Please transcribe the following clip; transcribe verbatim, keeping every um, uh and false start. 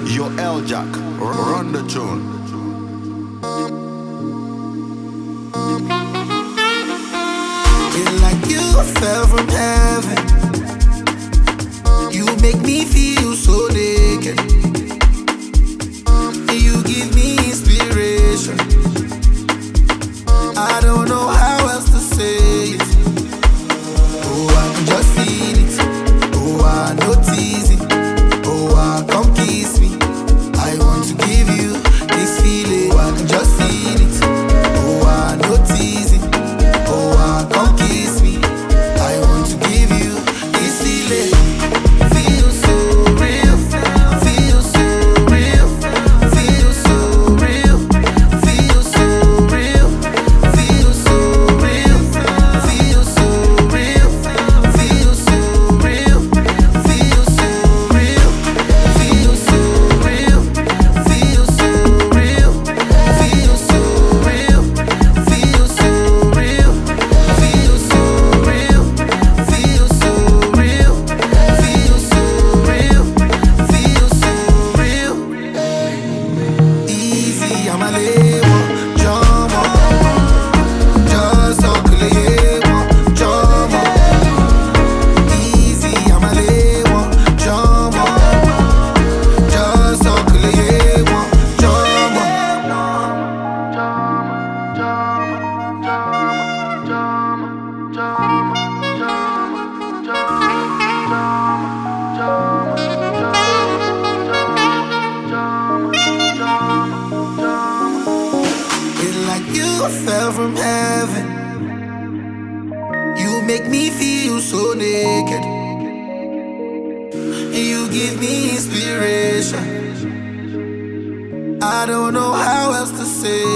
Yo, L Jack, run the tune. It's like you fell from heaven. You make me feel so naked. You give me inspiration. I don't know how else to say it. Oh, I can just feel it. Oh, I notice it. Oh, I come kiss me. I want to give you this feeling. Oh, I can just feel it. Oh, I notice it. Oh, I come kiss me. I want to give you this feeling. Feel so real. Feel so real. Feel so real. Feel so real. Feel so real. Feel so real. Feel so real. Feel so real. Feel so real. Feel so real. Feel so real. Feel so real. Feel so real. Feel so real. Feel so real. Feel so real. Easy, I'm a label. Jump on. Just talk a label. Jump on. Easy, I'm a label. Jump on. Just talk a label. Jump It's like you fell from heaven. You make me feel so naked. You give me inspiration. I don't know how else to say